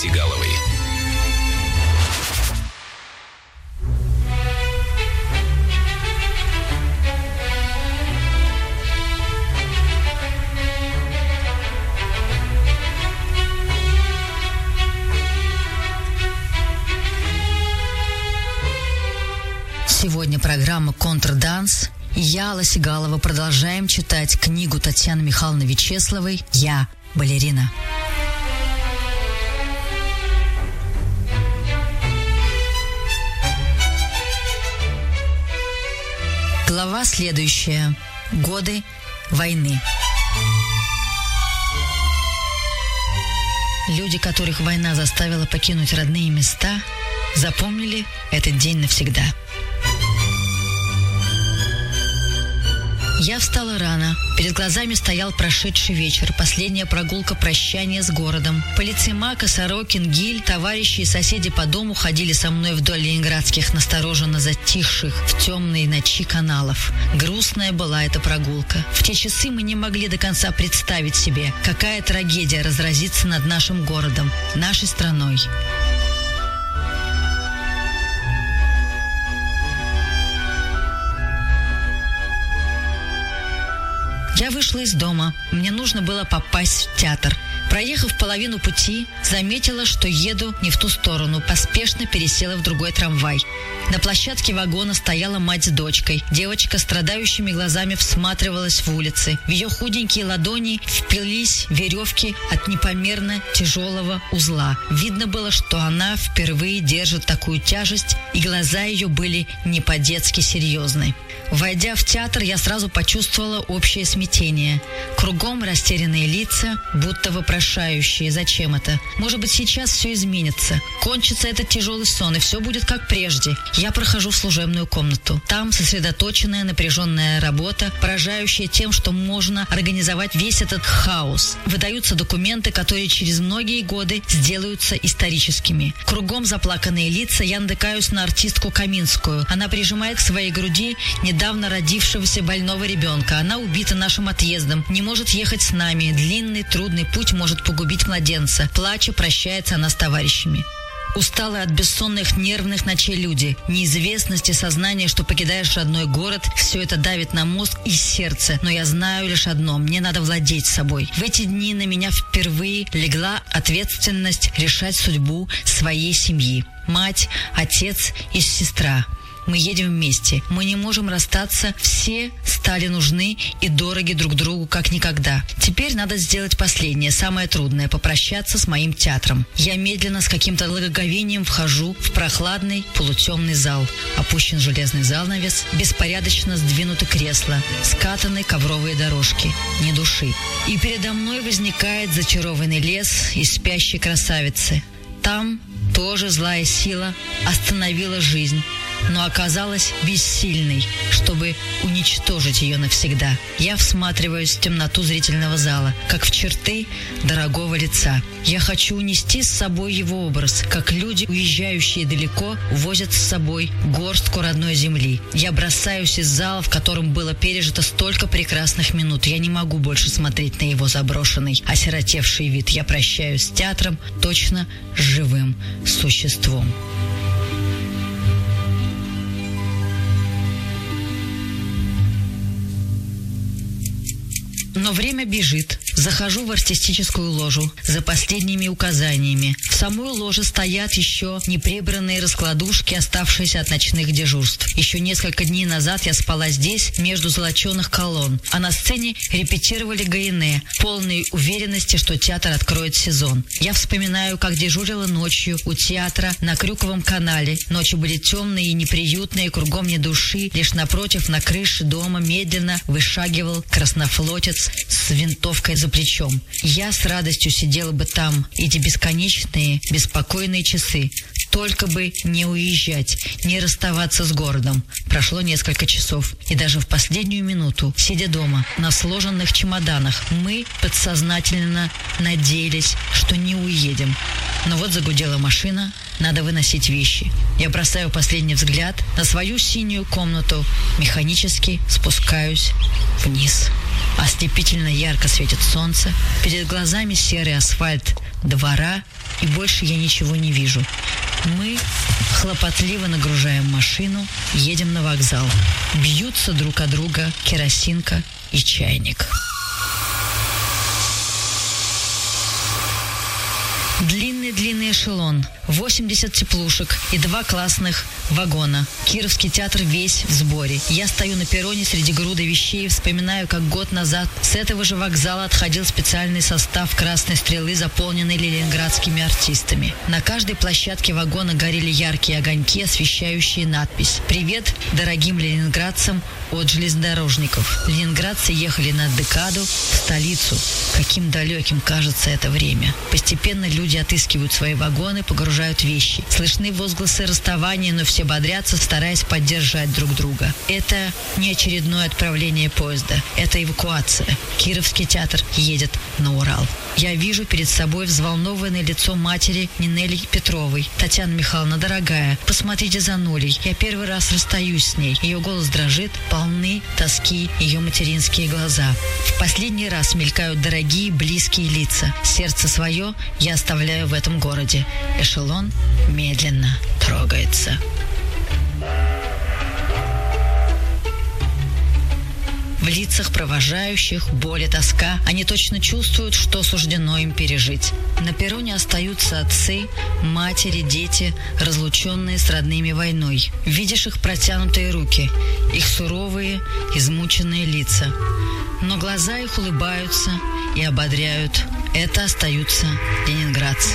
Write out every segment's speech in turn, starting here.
Сигаловой. Сегодня программа «Контрданс». Я, Алла Сигалова, продолжаем читать книгу Татьяны Михайловны Вячесловой «Я, балерина». Глава следующая. Годы войны. Люди, которых война заставила покинуть родные места, запомнили этот день навсегда. Я встала рано. Перед глазами стоял прошедший вечер, последняя прогулка прощания с городом. Полицеймак, Сорокин, Гиль, товарищи и соседи по дому ходили со мной вдоль ленинградских, настороженно затихших в темные ночи каналов. Грустная была эта прогулка. В те часы мы не могли до конца представить себе, какая трагедия разразится над нашим городом, нашей страной. Я вышла из дома. Мне нужно было попасть в театр. Проехав половину пути, заметила, что еду не в ту сторону. Поспешно пересела в другой трамвай. На площадке вагона стояла мать с дочкой. Девочка страдающими глазами всматривалась в улицы. В ее худенькие ладони впились веревки от непомерно тяжелого узла. Видно было, что она впервые держит такую тяжесть, и глаза ее были не по-детски серьезны. Войдя в театр, я сразу почувствовала общее смятение. Кругом растерянные лица, будто вопрошающие, зачем это. Может быть, сейчас все изменится. Кончится этот тяжелый сон, и все будет как прежде. Я прохожу в служебную комнату. Там сосредоточенная, напряженная работа, поражающая тем, что можно организовать весь этот хаос. Выдаются документы, которые через многие годы сделаются историческими. Кругом заплаканные лица, я натыкаюсь на артистку Каминскую. Она прижимает к своей груди недавно родившегося больного ребенка. Она убита нашим отъездом, не может ехать с нами. Длинный, трудный путь может погубить младенца. Плача, прощается она с товарищами. Усталые от бессонных нервных ночей люди, неизвестности, сознание, что покидаешь родной город, все это давит на мозг и сердце. Но я знаю лишь одно: мне надо владеть собой. В эти дни на меня впервые легла ответственность решать судьбу своей семьи. Мать, отец и сестра. Мы едем вместе. Мы не можем расстаться. Все стали нужны и дороги друг другу как никогда. Теперь надо сделать последнее, самое трудное — попрощаться с моим театром. Я медленно, с каким-то благоговением вхожу в прохладный полутемный зал. Опущен железный занавес, беспорядочно сдвинуты кресла, скатаны ковровые дорожки. Ни души. И передо мной возникает зачарованный лес из спящей красавицы. Там тоже злая сила остановила жизнь, но оказалась бессильной, чтобы уничтожить ее навсегда. Я всматриваюсь в темноту зрительного зала, как в черты дорогого лица. Я хочу унести с собой его образ, как люди, уезжающие далеко, увозят с собой горстку родной земли. Я бросаюсь из зала, в котором было пережито столько прекрасных минут. Я не могу больше смотреть на его заброшенный, осиротевший вид. Я прощаюсь с театром, точно с живым существом. Но время бежит. Захожу в артистическую ложу за последними указаниями. В самой ложе стоят еще неприбранные раскладушки, оставшиеся от ночных дежурств. Еще несколько дней назад я спала здесь, между золоченых колонн, а на сцене репетировали Гаине, полной уверенности, что театр откроет сезон. Я вспоминаю, как дежурила ночью у театра на Крюковом канале. Ночи были темные и неприютные, кругом ни души. Лишь напротив, на крыше дома, медленно вышагивал краснофлотец с винтовкой за плечом. Я с радостью сидела бы там эти бесконечные, беспокойные часы. Только бы не уезжать, не расставаться с городом. Прошло несколько часов, и даже в последнюю минуту, сидя дома на сложенных чемоданах, мы подсознательно надеялись, что не уедем. Но вот загудела машина, надо выносить вещи. Я бросаю последний взгляд на свою синюю комнату, механически спускаюсь вниз. Ослепительно ярко светит солнце, перед глазами серый асфальт двора, и больше я ничего не вижу. Мы хлопотливо нагружаем машину, едем на вокзал. Бьются друг от друга керосинка и чайник. Длинный эшелон, 80 теплушек и 2 классных вагона. Кировский театр весь в сборе. Я стою на перроне среди груды вещей и вспоминаю, как год назад с этого же вокзала отходил специальный состав «Красной стрелы», заполненный ленинградскими артистами. На каждой площадке вагона горели яркие огоньки, освещающие надпись «Привет дорогим ленинградцам от железнодорожников». Ленинградцы ехали на декаду в столицу. Каким далеким кажется это время. Постепенно люди отыскивают свои вагоны, погружают вещи. Слышны возгласы расставания, но все бодрятся, стараясь поддержать друг друга. Это не очередное отправление поезда. Это эвакуация. Кировский театр едет на Урал. Я вижу перед собой взволнованное лицо матери Нинели Петровой. Татьяна Михайловна, дорогая, посмотрите за Нулей. Я первый раз расстаюсь с ней. Ее голос дрожит, полны тоски ее материнские глаза. В последний раз мелькают дорогие, близкие лица. Сердце свое я оставляю в этом городе. Эшелон медленно трогается. В лицах провожающих боль и тоска. Они точно чувствуют, что суждено им пережить. На перроне остаются отцы, матери, дети, разлученные с родными войной. Видишь их протянутые руки, их суровые, измученные лица. Но глаза их улыбаются и ободряют. Это остаются ленинградцы.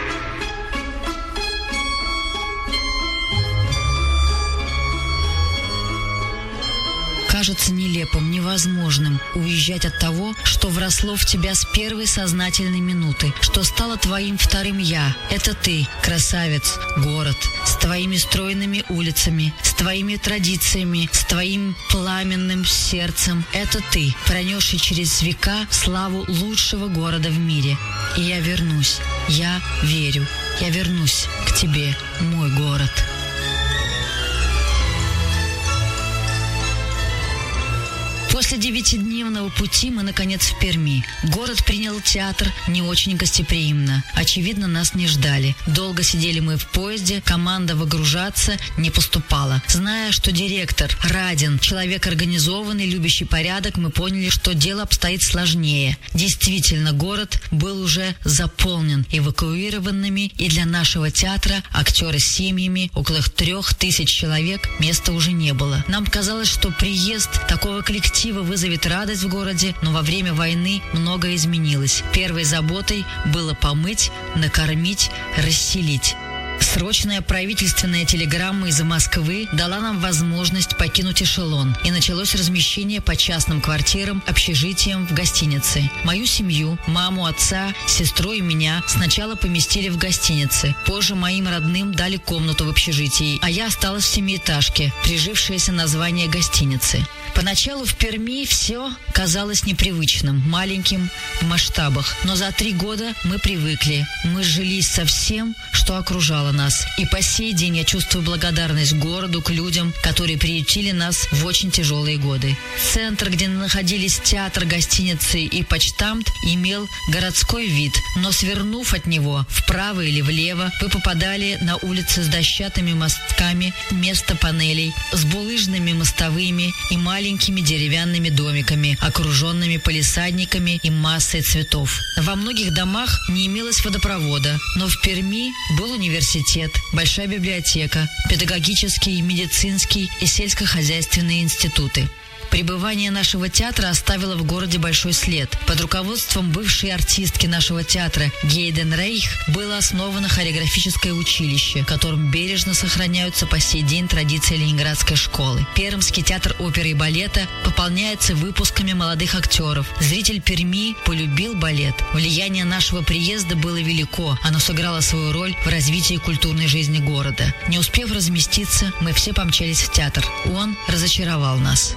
Кажется нелепым, невозможным уезжать от того, что вросло в тебя с первой сознательной минуты, что стало твоим вторым «я». Это ты, красавец, город, с твоими стройными улицами, с твоими традициями, с твоим пламенным сердцем. Это ты, пронесший через века славу лучшего города в мире. И я вернусь, я верю, я вернусь к тебе, мой город. После 9-дневного пути мы, наконец, в Перми. Город принял театр не очень гостеприимно. Очевидно, нас не ждали. Долго сидели мы в поезде, команда выгружаться не поступала. Зная, что директор Радин, человек организованный, любящий порядок, мы поняли, что дело обстоит сложнее. Действительно, город был уже заполнен эвакуированными, и для нашего театра, актеры с семьями, около 3000 человек, места уже не было. Нам казалось, что приезд такого коллектива вызовет радость в городе, но во время войны многое изменилось. Первой заботой было помыть, накормить, расселить. Срочная правительственная телеграмма из Москвы дала нам возможность покинуть эшелон, и началось размещение по частным квартирам, общежитиям в гостинице. Мою семью, маму, отца, сестру и меня сначала поместили в гостинице. Позже моим родным дали комнату в общежитии, а я осталась в 7-этажке, прижившееся название гостиницы. Поначалу в Перми все казалось непривычным, маленьким в масштабах, но за 3 года мы привыкли. Мы сжились со всем, что окружало нас. И по сей день я чувствую благодарность городу, к людям, которые приютили нас в очень тяжелые годы. Центр, где находились театр, гостиницы и почтамт, имел городской вид, но свернув от него вправо или влево, вы попадали на улицы с дощатыми мостками вместо панелей, с булыжными мостовыми и маленькими деревянными домиками, окруженными палисадниками и массой цветов. Во многих домах не имелось водопровода, но в Перми был университет, большая библиотека, педагогический, медицинский и сельскохозяйственные институты. Пребывание нашего театра оставило в городе большой след. Под руководством бывшей артистки нашего театра Гейден Рейх было основано хореографическое училище, в котором бережно сохраняются по сей день традиции Ленинградской школы. Пермский театр оперы и балета пополняется выпусками молодых актеров. Зритель Перми полюбил балет. Влияние нашего приезда было велико. Оно сыграло свою роль в развитии культурной жизни города. Не успев разместиться, мы все помчались в театр. Он разочаровал нас. Сцена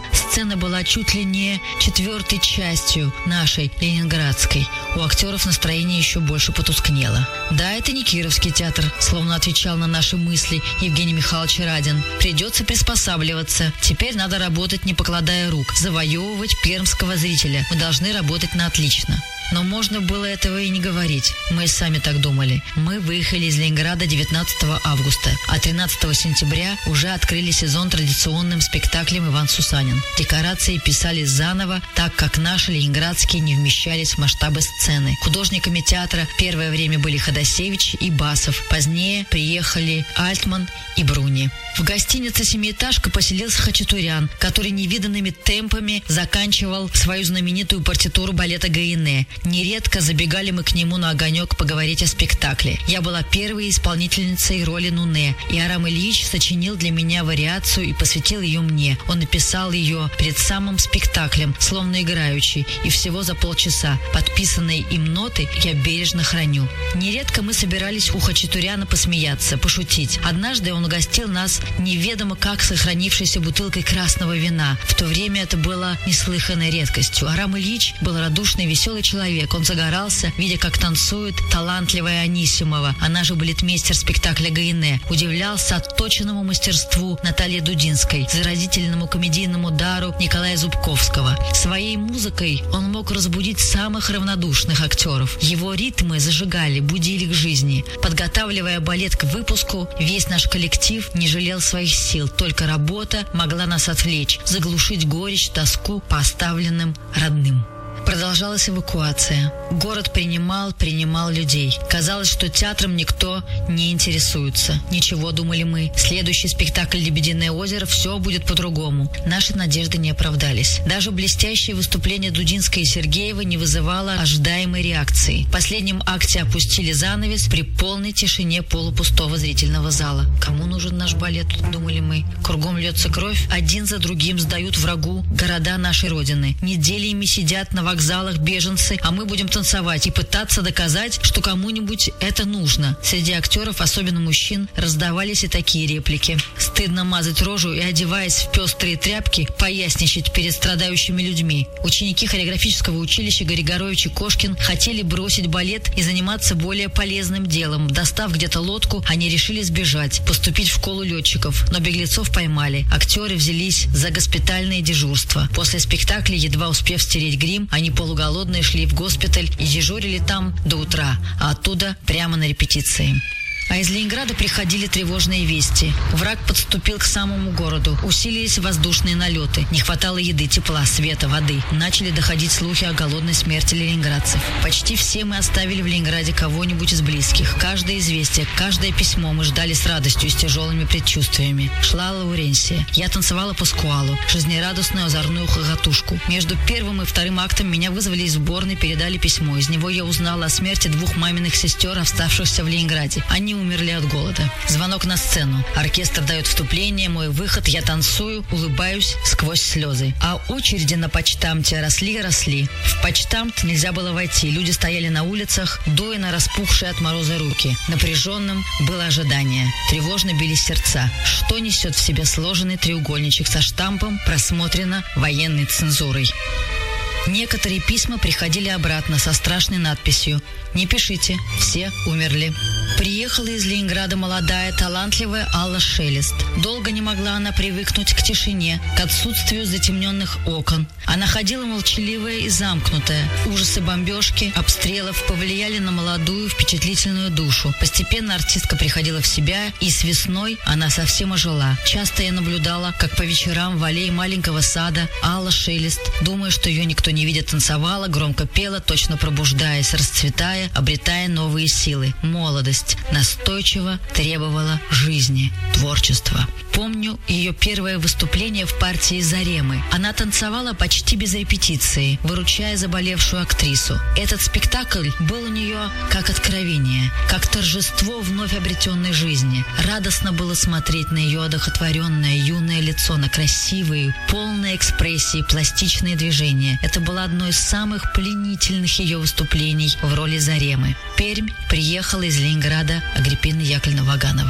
сцена была чуть ли не 4-й частью нашей ленинградской. У актеров настроение еще больше потускнело. Да, это не Кировский театр, словно отвечал на наши мысли Евгений Михайлович Радин. Придется приспосабливаться. Теперь надо работать, не покладая рук, завоевывать пермского зрителя. Мы должны работать на отлично. Но можно было этого и не говорить. Мы сами так думали. Мы выехали из Ленинграда 19 августа, а 13 сентября уже открыли сезон традиционным спектаклем «Иван Сусанин». Декорации писались заново, так как наши ленинградские не вмещались в масштабы сцены. Художниками театра первое время были Ходосевич и Басов. Позднее приехали Альтман и Бруни. В гостинице «Семиэтажка» поселился Хачатурян, который невиданными темпами заканчивал свою знаменитую партитуру балета Гайене. Нередко забегали мы к нему на огонек поговорить о спектакле. Я была первой исполнительницей роли Нуне, и Арам Ильич сочинил для меня вариацию и посвятил ее мне. Он написал ее перед самым спектаклем, словно играючи, и всего за полчаса. Подписанные им ноты я бережно храню. Нередко мы собирались у Хачатуряна посмеяться, пошутить. Однажды он угостил нас неведомо как сохранившейся бутылкой красного вина. В то время это было неслыханной редкостью. Арам Ильич был радушный, веселый человек. Он загорался, видя, как танцует талантливая Анисимова, она же балетмейстер спектакля Гайене. Удивлялся отточенному мастерству Натальи Дудинской, заразительному комедийному дару Николая Зубковского. Своей музыкой он мог разбудить самых равнодушных актеров. Его ритмы зажигали, будили к жизни. Подготавливая балет к выпуску, весь наш коллектив не жалел своих сил. Только работа могла нас отвлечь, заглушить горечь, тоску по оставленным родным. Продолжалась эвакуация. Город принимал людей. Казалось, что театром никто не интересуется. Ничего, думали мы. Следующий спектакль «Лебединое озеро», все будет по-другому. Наши надежды не оправдались. Даже блестящее выступление Дудинской и Сергеева не вызывало ожидаемой реакции. В последнем акте опустили занавес при полной тишине полупустого зрительного зала. Кому нужен наш балет, думали мы. Кругом льется кровь. Один за другим сдают врагу города нашей Родины. Неделями сидят на вокзалах беженцы, а мы будем танцевать и пытаться доказать, что кому-нибудь это нужно. Среди актеров, особенно мужчин, раздавались и такие реплики. Стыдно мазать рожу и, одеваясь в пестрые тряпки, поясничать перед страдающими людьми. Ученики хореографического училища Григорович и Кошкин хотели бросить балет и заниматься более полезным делом. Достав где-то лодку, они решили сбежать, поступить в школу летчиков, но беглецов поймали. Актеры взялись за госпитальные дежурства. После спектакля, едва успев стереть грим, они полуголодные шли в госпиталь и дежурили там до утра, а оттуда прямо на репетиции. А из Ленинграда приходили тревожные вести. Враг подступил к самому городу. Усилились воздушные налеты. Не хватало еды, тепла, света, воды. Начали доходить слухи о голодной смерти ленинградцев. Почти все мы оставили в Ленинграде кого-нибудь из близких. Каждое известие, каждое письмо мы ждали с радостью и с тяжелыми предчувствиями. Шла Лауренсия. Я танцевала паскуалу, жизнерадостную озорную хохотушку. Между первым и вторым актом меня вызвали из сборной, передали письмо. Из него я узнала о смерти 2 маминых сестер, оставшихся в Ленинграде. Они умерли от голода. Звонок на сцену. Оркестр дает вступление, мой выход, я танцую, улыбаюсь сквозь слезы. А очереди на почтамте росли. В почтамт нельзя было войти. Люди стояли на улицах, дуя на распухшие от мороза руки. Напряженным было ожидание. Тревожно бились сердца. Что несет в себе сложенный треугольничек со штампом «Просмотрено военной цензурой». Некоторые письма приходили обратно со страшной надписью «Не пишите, все умерли». Приехала из Ленинграда молодая, талантливая Алла Шелест. Долго не могла она привыкнуть к тишине, к отсутствию затемненных окон. Она ходила молчаливая и замкнутая. Ужасы бомбежки, обстрелов повлияли на молодую, впечатлительную душу. Постепенно артистка приходила в себя, и с весной она совсем ожила. Часто я наблюдала, как по вечерам в аллее маленького сада Алла Шелест, думая, что ее никто не видит, танцевала, громко пела, точно пробуждаясь, расцветая, обретая новые силы. Молодость настойчиво требовала жизни, творчества. Помню ее первое выступление в партии «Заремы». Она танцевала почти без репетиции, выручая заболевшую актрису. Этот спектакль был у нее как откровение, как торжество вновь обретенной жизни. Радостно было смотреть на ее одухотворенное юное лицо, на красивые, полные экспрессии, пластичные движения. Это было одно из самых пленительных ее выступлений в роли Заремы. В Пермь приехала из Ленинграда Агриппина Яковлевна Ваганова.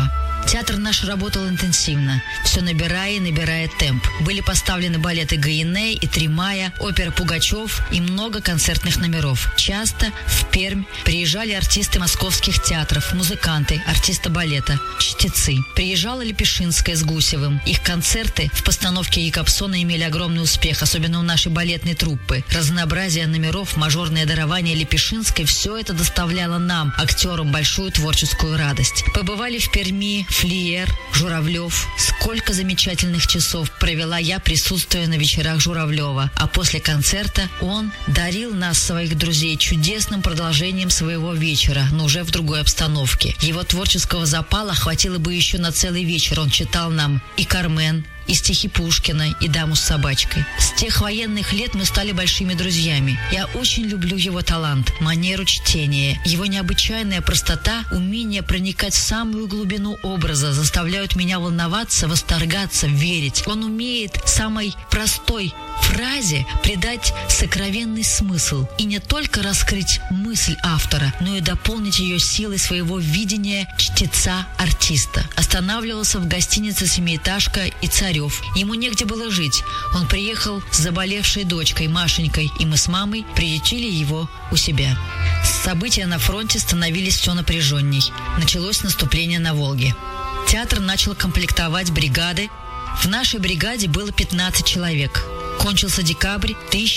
Театр наш работал интенсивно, все набирая и набирая темп. Были поставлены балеты Гаине и Три мая, опера Пугачев и много концертных номеров. Часто в Пермь приезжали артисты московских театров, музыканты, артисты балета, чтецы. Приезжала Лепешинская с Гусевым. Их концерты в постановке Якобсона имели огромный успех, особенно у нашей балетной труппы. Разнообразие номеров, мажорное дарование Лепешинской – все это доставляло нам, актерам, большую творческую радость. Побывали в Перми Флиер, Журавлев. Сколько замечательных часов провела я, присутствуя на вечерах Журавлева. А после концерта он дарил нас, своих друзей, чудесным продолжением своего вечера, но уже в другой обстановке. Его творческого запала хватило бы еще на целый вечер. Он читал нам и «Кармен», и стихи Пушкина, и «Даму с собачкой». С тех военных лет мы стали большими друзьями. Я очень люблю его талант, манеру чтения. Его необычайная простота, умение проникать в самую глубину образа заставляют меня волноваться, восторгаться, верить. Он умеет самой простой фразе придать сокровенный смысл и не только раскрыть мысль автора, но и дополнить ее силой своего видения чтеца-артиста. Останавливался в гостинице «Семиэтажка» и «Царев». Ему негде было жить. Он приехал с заболевшей дочкой Машенькой, и мы с мамой приютили его у себя. События на фронте становились все напряженней. Началось наступление на Волге. Театр начал комплектовать бригады. В нашей бригаде было 15 человек. Кончился декабрь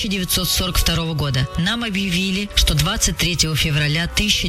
1942 года. Нам объявили, что 23 февраля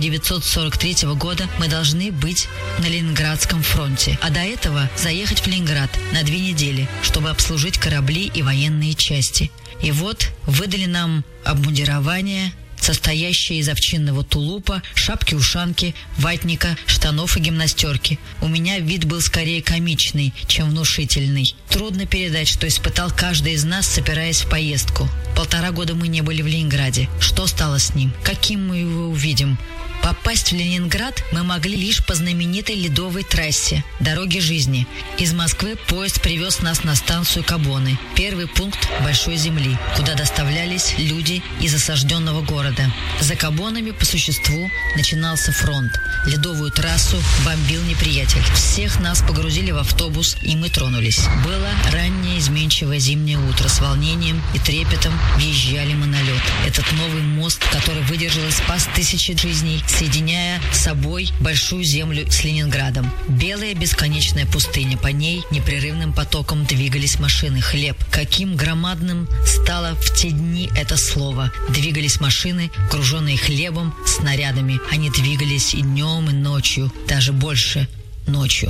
1943 года мы должны быть на Ленинградском фронте, а до этого заехать в Ленинград на 2 недели, чтобы обслужить корабли и военные части. И вот выдали нам обмундирование, состоящее из овчинного тулупа, шапки-ушанки, ватника, штанов и гимнастерки. У меня вид был скорее комичный, чем внушительный. Трудно передать, что испытал каждый из нас, собираясь в поездку. 1,5 года мы не были в Ленинграде. Что стало с ним? Каким мы его увидим? Попасть в Ленинград мы могли лишь по знаменитой ледовой трассе «Дороги жизни». Из Москвы поезд привез нас на станцию Кабоны, первый пункт Большой Земли, куда доставлялись люди из осажденного города. За Кабонами, по существу, начинался фронт. Ледовую трассу бомбил неприятель. Всех нас погрузили в автобус, и мы тронулись. Было раннее изменчивое зимнее утро. С волнением и трепетом въезжали мы на лед. Этот новый мост, который выдержал и спас тысячи жизней, соединяя с собой Большую Землю с Ленинградом. Белая бесконечная пустыня. По ней непрерывным потоком двигались машины. Хлеб. Каким громадным стало в те дни это слово. Двигались машины, груженные хлебом, снарядами. Они двигались и днем, и ночью. Даже больше ночью.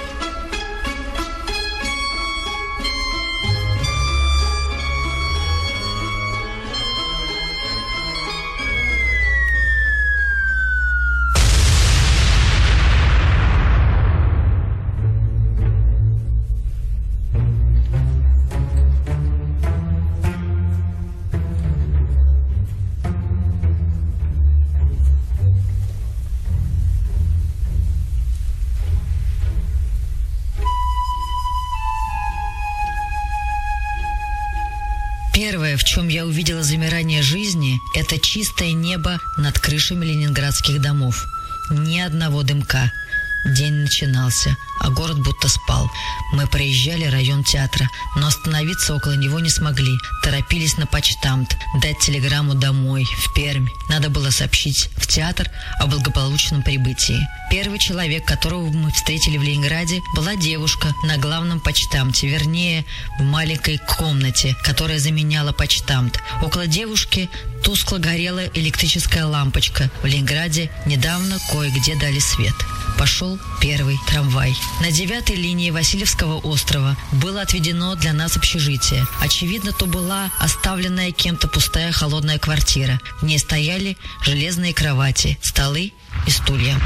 Первое, в чем я увидела замирание жизни, это чистое небо над крышами ленинградских домов. Ни одного дымка. День начинался, а город будто спал. Мы проезжали район театра, но остановиться около него не смогли. Торопились на почтамт, дать телеграмму домой, в Пермь. Надо было сообщить в театр о благополучном прибытии. Первый человек, которого мы встретили в Ленинграде, была девушка на главном почтамте, вернее, в маленькой комнате, которая заменяла почтамт. Около девушки тускло горела электрическая лампочка. В Ленинграде недавно кое-где дали свет. Пошел первый трамвай. На 9-й линии Васильевского острова было отведено для нас общежитие. Очевидно, то была оставленная кем-то пустая холодная квартира. В ней стояли железные кровати, столы и стулья.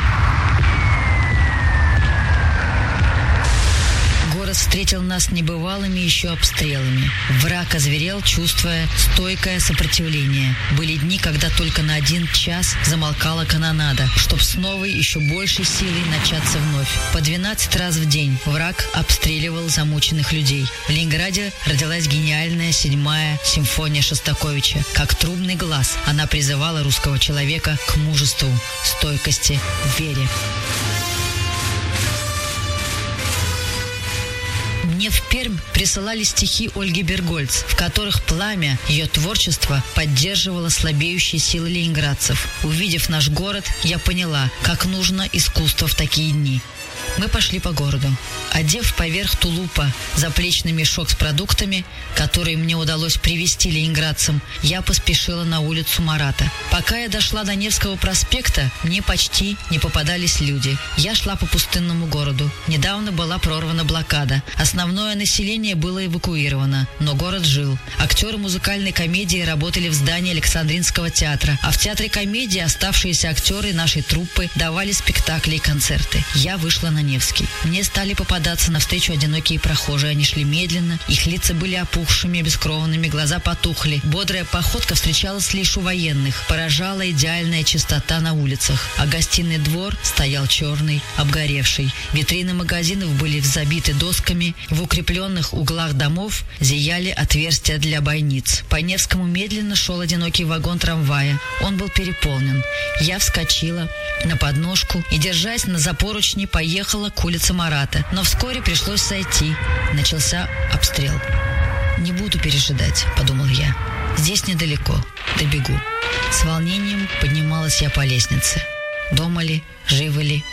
Город встретил нас небывалыми еще обстрелами. Враг озверел, чувствуя стойкое сопротивление. Были дни, когда только на 1 час замолкала канонада, чтоб с новой, еще большей силой начаться вновь. По 12 раз в день враг обстреливал замученных людей. В Ленинграде родилась гениальная 7-я симфония Шостаковича. Как трубный глаз, она призывала русского человека к мужеству, стойкости, вере. Мне в Пермь присылали стихи Ольги Бергольц, в которых пламя ее творчества поддерживало слабеющие силы ленинградцев. Увидев наш город, я поняла, как нужно искусство в такие дни. Мы пошли по городу. Одев поверх тулупа заплечный мешок с продуктами, которые мне удалось привезти ленинградцам, я поспешила на улицу Марата. Пока я дошла до Невского проспекта, мне почти не попадались люди. Я шла по пустынному городу. Недавно была прорвана блокада. Основное население было эвакуировано, но город жил. Актеры музыкальной комедии работали в здании Александринского театра, а в театре комедии оставшиеся актеры нашей труппы давали спектакли и концерты. Я вышла на Невский. Мне стали попадаться навстречу одинокие прохожие. Они шли медленно, их лица были опухшими, обескровленными, глаза потухли. Бодрая походка встречалась лишь у военных. Поражала идеальная чистота на улицах. А гостиный двор стоял черный, обгоревший. Витрины магазинов были забиты досками. В укрепленных углах домов зияли отверстия для бойниц. По Невскому медленно шел одинокий вагон трамвая. Он был переполнен. Я вскочила на подножку и, держась за поручни, поехала к улице Марата. Но вскоре пришлось сойти. Начался обстрел. «Не буду пережидать», — подумал я. «Здесь недалеко. Добегу». С волнением поднималась я по лестнице. Дома ли? Живы ли?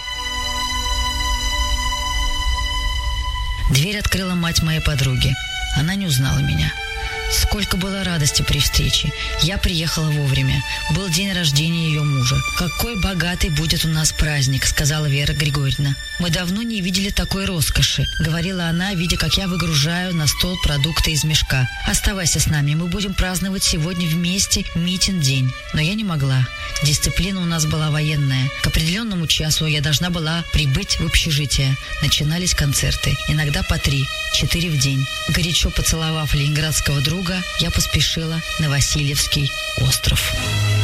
Дверь открыла мать моей подруги. Она не узнала меня. Сколько было радости при встрече. Я приехала вовремя. Был день рождения ее мужа. «Какой богатый будет у нас праздник», — сказала Вера Григорьевна. «Мы давно не видели такой роскоши», — говорила она, видя, как я выгружаю на стол продукты из мешка. «Оставайся с нами, мы будем праздновать сегодня вместе Митин день». Но я не могла. Дисциплина у нас была военная. К определенному часу я должна была прибыть в общежитие. Начинались концерты, иногда по 3-4 в день. Горячо поцеловав ленинградского друга, я поспешила на Васильевский остров.